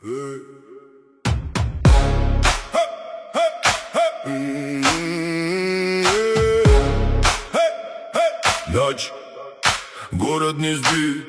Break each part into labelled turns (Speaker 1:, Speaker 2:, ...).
Speaker 1: Ночь, город не спит.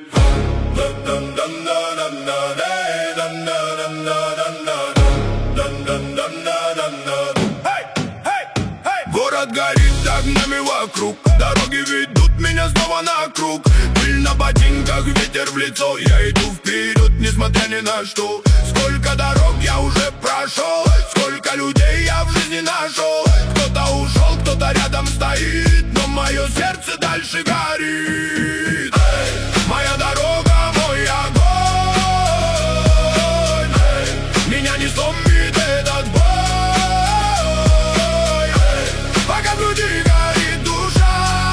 Speaker 1: Город горит огнями вокруг, дороги ведут меня снова на круг. Пыль на ботинках, ветер в лицо, я иду вперед, несмотря ни на что. Сколько дорог я уже прошел, сколько людей я в жизни нашел. Кто-то ушел, кто-то рядом стоит, но мое сердце дальше горит. Моя дорога, мой огонь, меня не сломит этот бой. Пока в груди горит душа,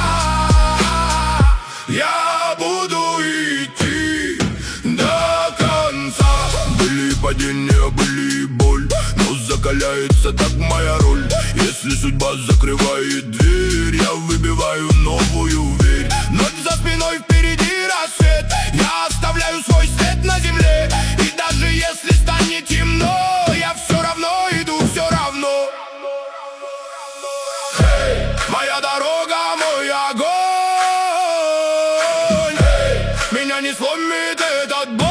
Speaker 1: я буду идти до конца. Были падения, были боль, но закаляется так моя роль. Если судьба закрывает дверь, я выбиваю новую дверь. Ночь за спиной, впереди рассвет, я оставляю свой след на земле. И даже если станет темно, я все равно иду, все равно. Моя дорога, мой огонь, меня не сломит этот бой.